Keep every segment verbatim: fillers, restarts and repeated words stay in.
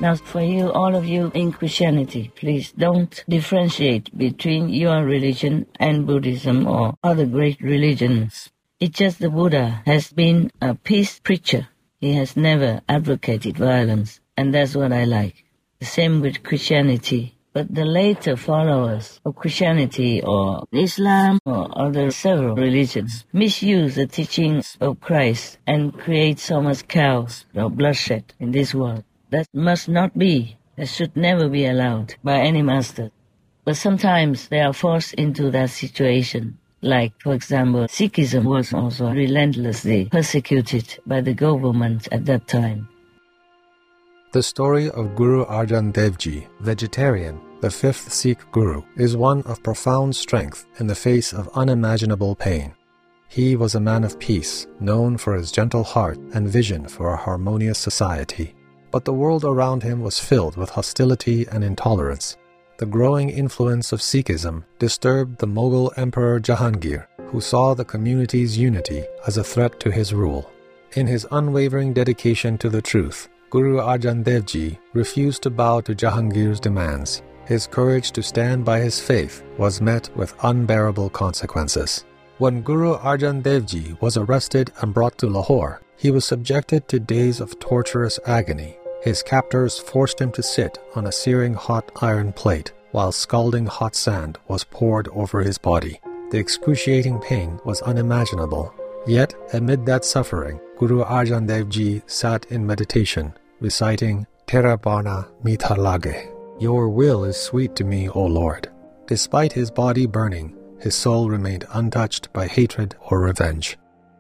Now, for you, all of you in Christianity, please don't differentiate between your religion and Buddhism or other great religions. It's just the Buddha has been a peace preacher. He has never advocated violence, and that's what I like. The same with Christianity. But the later followers of Christianity or Islam or other several religions misuse the teachings of Christ and create so much chaos or bloodshed in this world. That must not be. That should never be allowed by any master. But sometimes they are forced into that situation. Like, for example, Sikhism was also relentlessly persecuted by the government at that time. The story of Guru Arjan Dev Ji, vegetarian, the fifth Sikh Guru, is one of profound strength in the face of unimaginable pain. He was a man of peace, known for his gentle heart and vision for a harmonious society. But the world around him was filled with hostility and intolerance. The growing influence of Sikhism disturbed the Mughal Emperor Jahangir, who saw the community's unity as a threat to his rule. In his unwavering dedication to the truth, Guru Arjan Dev Ji refused to bow to Jahangir's demands. His courage to stand by his faith was met with unbearable consequences. When Guru Arjan Dev Ji was arrested and brought to Lahore, he was subjected to days of torturous agony. His captors forced him to sit on a searing hot iron plate while scalding hot sand was poured over his body. The excruciating pain was unimaginable. Yet, amid that suffering, Guru Arjan Dev Ji sat in meditation, reciting Tera Bana Mitha Lage. Your will is sweet to me, O Lord. Despite his body burning, his soul remained untouched by hatred or revenge.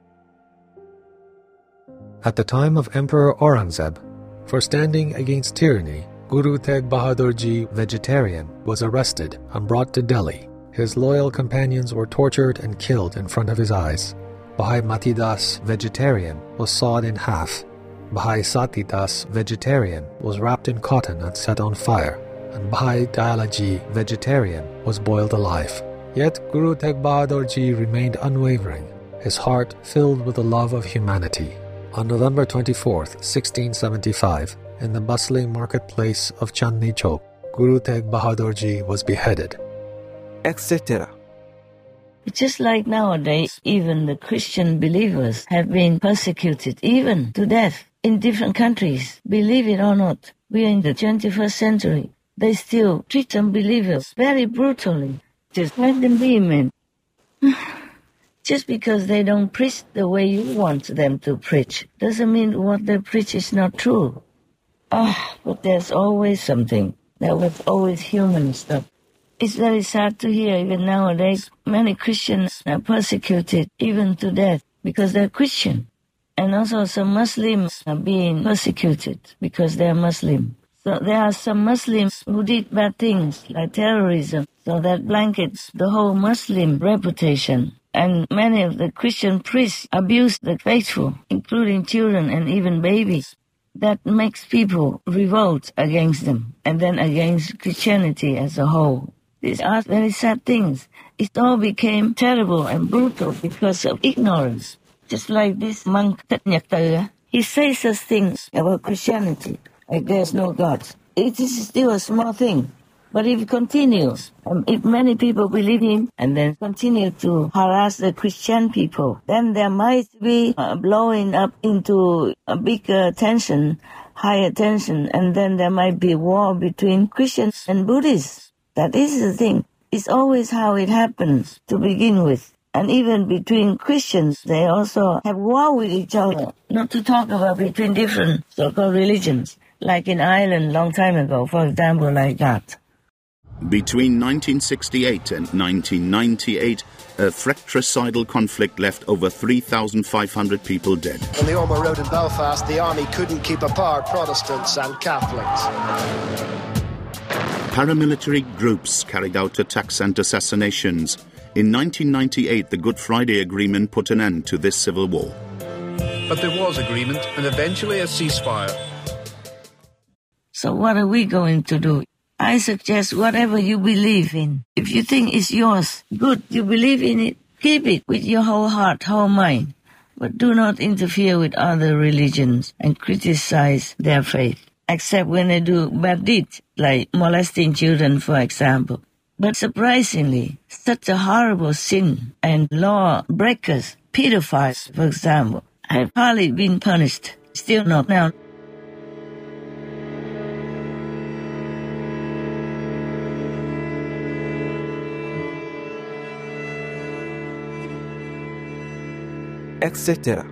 At the time of Emperor Aurangzeb, for standing against tyranny, Guru Tegh Bahadur Ji, vegetarian, was arrested and brought to Delhi. His loyal companions were tortured and killed in front of his eyes. Bhai Mati Das, vegetarian, was sawed in half. Bhai Sati Das, vegetarian, was wrapped in cotton and set on fire. And Bhai Dayala Ji, vegetarian, was boiled alive. Yet Guru Tegh Bahadur Ji remained unwavering, his heart filled with the love of humanity. On November twenty-fourth, sixteen seventy-five, in the bustling marketplace of Chandni Chowk, Guru Tegh Bahadur Ji was beheaded, et cetera. It's just like nowadays, even the Christian believers have been persecuted, even to death, in different countries. Believe it or not, we are in the twenty-first century. They still treat unbelievers very brutally. Just let them be, man. Just because they don't preach the way you want them to preach doesn't mean what they preach is not true. Ah, but there's always something. There was always human stuff. It's very sad to hear even nowadays many Christians are persecuted even to death because they're Christian. And also some Muslims are being persecuted because they're Muslim. So there are some Muslims who did bad things like terrorism, so that blankets the whole Muslim reputation. And many of the Christian priests abuse the faithful, including children and even babies. That makes people revolt against them and then against Christianity as a whole. These are very sad things. It all became terrible and brutal because of ignorance. Just like this monk, Thich Nhat Hanh, he says such things about Christianity, like there's no God. It is still a small thing. But if it continues, um, if many people believe him and then continue to harass the Christian people, then there might be uh, blowing up into a bigger tension, higher tension, and then there might be war between Christians and Buddhists. That is the thing. It's always how it happens to begin with. And even between Christians, they also have war with each other. Not to talk about between different so-called religions, like in Ireland long time ago, for example, like that. Between nineteen sixty-eight and nineteen ninety-eight, a fratricidal conflict left over three thousand five hundred people dead. On the Ormeau Road in Belfast, the army couldn't keep apart Protestants and Catholics. Paramilitary groups carried out attacks and assassinations. In nineteen ninety-eight, the Good Friday Agreement put an end to this civil war. But there was agreement and eventually a ceasefire. So what are we going to do? I suggest whatever you believe in. If you think it's yours, good, you believe in it, keep it with your whole heart, whole mind. But do not interfere with other religions and criticize their faith. except when they do bad deeds, like molesting children, for example. But surprisingly, such a horrible sin and law breakers, pedophiles, for example, have hardly been punished. Still not now. et cetera.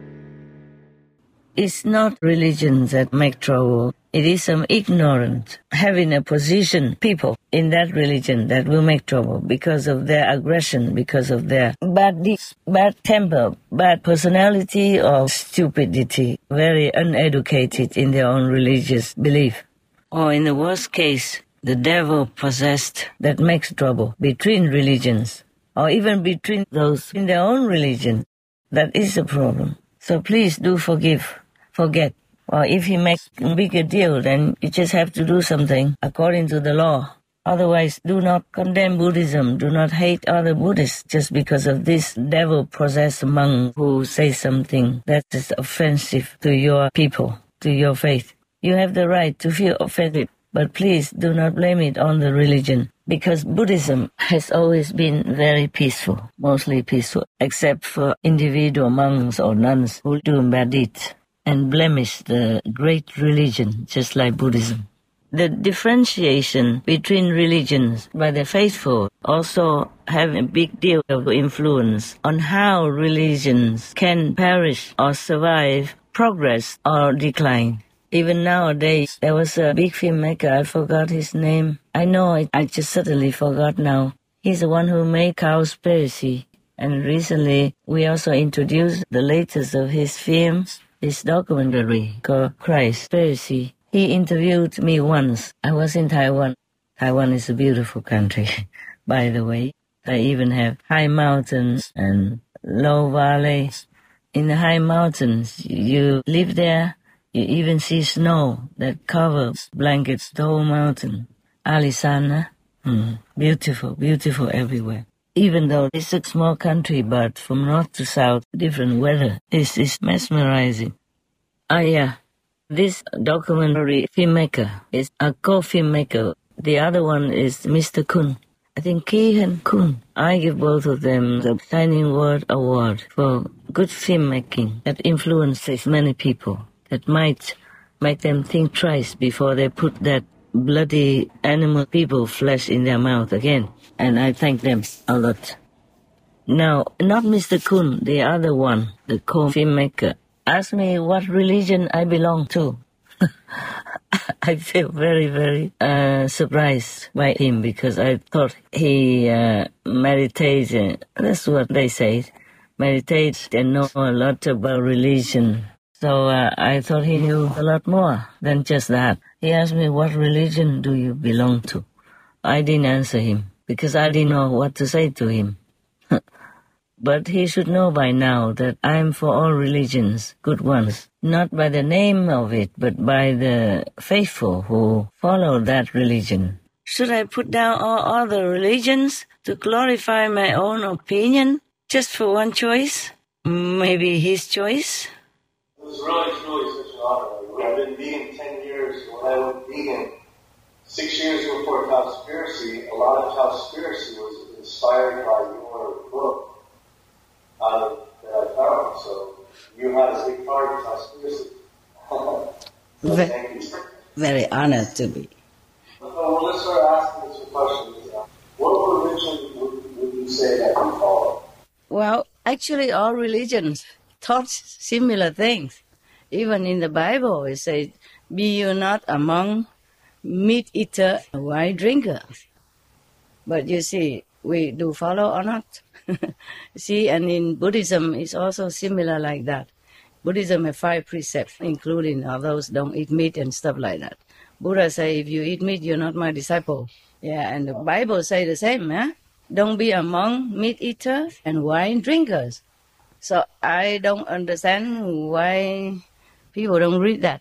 It's not religion that make trouble. It is some ignorant, having a position people in that religion that will make trouble because of their aggression, because of their bad deeds, bad temper, bad personality, or stupidity, very uneducated in their own religious belief. Or in the worst case, the devil possessed that makes trouble between religions, or even between those in their own religion. That is a problem. So please do forgive, forget. Or if he makes a bigger deal, then you just have to do something according to the law. Otherwise, do not condemn Buddhism. Do not hate other Buddhists just because of this devil-possessed monk who says something that is offensive to your people, to your faith. You have the right to feel offended, but please do not blame it on the religion. Because Buddhism has always been very peaceful, mostly peaceful, except for individual monks or nuns who do bad deeds and blemish the great religion, just like Buddhism. The differentiation between religions by the faithful also have a big deal of influence on how religions can perish or survive, progress or decline. Even nowadays, there was a big filmmaker, I forgot his name. I know, I, I just suddenly forgot now. He's the one who made Cowspiracy. And recently, we also introduced the latest of his films, his documentary called Cowspiracy. He interviewed me once. I was in Taiwan. Taiwan is a beautiful country, by the way. They even have high mountains and low valleys. In the high mountains, you live there. You even see snow that covers, blankets the whole mountain. Alisana, hmm, beautiful, beautiful everywhere. Even though it's a small country, but from north to south, different weather. This is mesmerizing. Ah, yeah, this documentary filmmaker is a co-filmmaker. The other one is Mister Kun. I think Ki-Han Kun. I give both of them the Shining Word Award for good filmmaking that influences many people. That might make them think twice before they put that bloody animal people flesh in their mouth again. And I thank them a lot. Now, not Mister Kun, the other one, the co-filmmaker, asked me what religion I belong to. I feel very, very uh, surprised by him because I thought he uh, meditates, uh, that's what they say, meditates and know a lot about religion. So uh, I thought he knew a lot more than just that. He asked me, what religion do you belong to? I didn't answer him because I didn't know what to say to him. But he should know by now that I am for all religions, good ones. Not by the name of it, but by the faithful who follow that religion. Should I put down all other religions to glorify my own opinion just for one choice? Maybe his choice? It was really, truly such an honor. I've been vegan ten years. When I went vegan, six years before Cowspiracy, a lot of Cowspiracy was inspired by your book uh, that I found. So you had a big part of Cowspiracy. So Ve- thank you. Very honored to be. So well, let's start asking some questions. What religion would, would you say that you follow? Well, actually all religions taught similar things. Even in the Bible, it says, be you not among meat eater and wine drinkers. But you see, we do follow or not? See, and in Buddhism, it's also similar like that. Buddhism has five precepts, including all those don't eat meat and stuff like that. Buddha say, if you eat meat, you're not my disciple. Yeah, and the Bible say the same, eh? Don't be among meat eaters and wine drinkers. So I don't understand why people don't read that.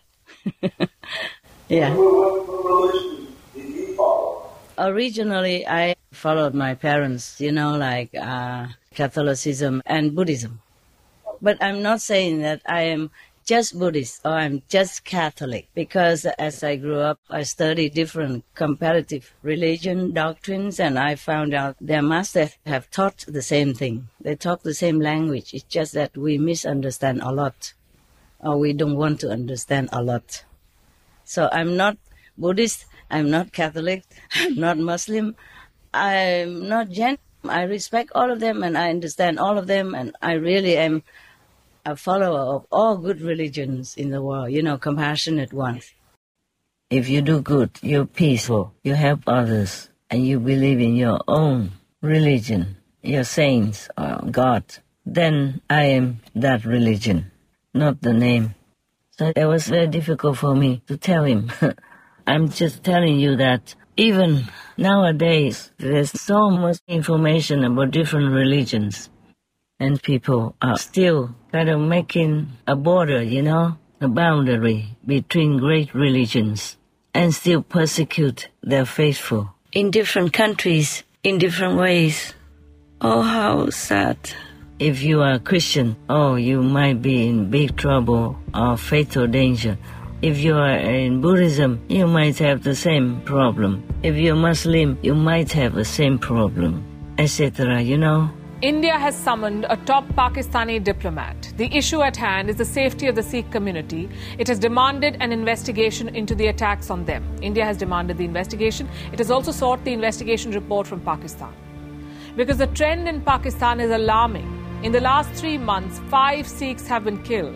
Yeah. What, what religion did you follow? Originally, I followed my parents, you know, like uh, Catholicism and Buddhism. But I'm not saying that I am just Buddhist or I'm just Catholic. Because as I grew up, I studied different comparative religion doctrines, and I found out their masters have taught the same thing. They talk the same language. It's just that we misunderstand a lot, or we don't want to understand a lot. So I'm not Buddhist, I'm not Catholic, I'm not Muslim, I'm not Jain. I respect all of them and I understand all of them, and I really am a follower of all good religions in the world, you know, compassionate ones. If you do good, you're peaceful, you help others, and you believe in your own religion, your saints or God, then I am that religion, not the name. So it was very difficult for me to tell him. I'm just telling you that even nowadays, there's so much information about different religions, and people are still kind of making a border, you know, a boundary between great religions, and still persecute their faithful in different countries, in different ways. Oh, how sad. If you are a Christian, oh, you might be in big trouble or fatal danger. If you are in Buddhism, you might have the same problem. If you're Muslim, you might have the same problem, et cetera, you know. India has summoned a top Pakistani diplomat. The issue at hand is the safety of the Sikh community. It has demanded an investigation into the attacks on them. India has demanded the investigation. It has also sought the investigation report from Pakistan. Because the trend in Pakistan is alarming. In the last three months, five Sikhs have been killed.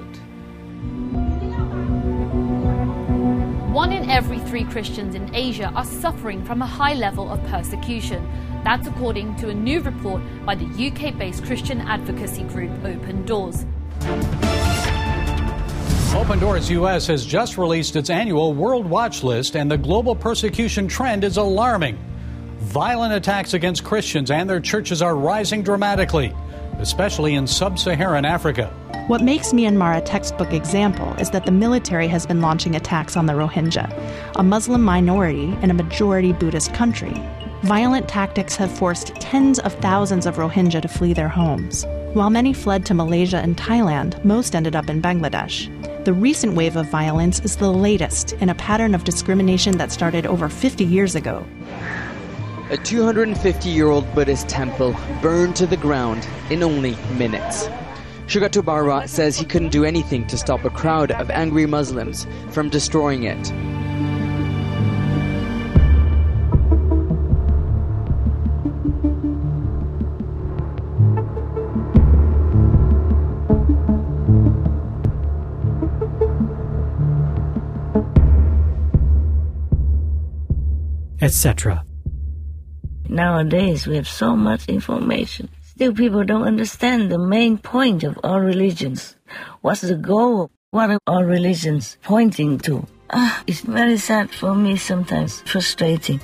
One in every three Christians in Asia are suffering from a high level of persecution. That's according to a new report by the U K-based Christian advocacy group Open Doors. Open Doors U S has just released its annual World Watch List, and the global persecution trend is alarming. Violent attacks against Christians and their churches are rising dramatically, especially in sub-Saharan Africa. What makes Myanmar a textbook example is that the military has been launching attacks on the Rohingya, a Muslim minority in a majority Buddhist country. Violent tactics have forced tens of thousands of Rohingya to flee their homes. While many fled to Malaysia and Thailand, most ended up in Bangladesh. The recent wave of violence is the latest in a pattern of discrimination that started over fifty years ago. A two hundred fifty-year-old Buddhist temple burned to the ground in only minutes. Shugato Barwa says he couldn't do anything to stop a crowd of angry Muslims from destroying it. et cetera. Nowadays, we have so much information. Still, people don't understand the main point of all religions. What's the goal? What are all religions pointing to? Ah, it's very sad for me sometimes, frustrating.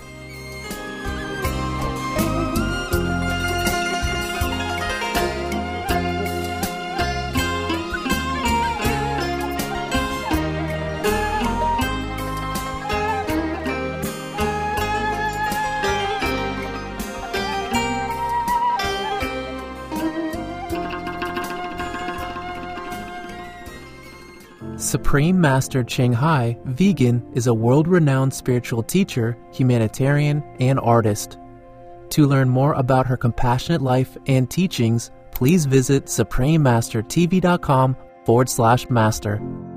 Supreme Master Ching Hai, vegan, is a world-renowned spiritual teacher, humanitarian, and artist. To learn more about her compassionate life and teachings, please visit suprememastertv.com forward slash master.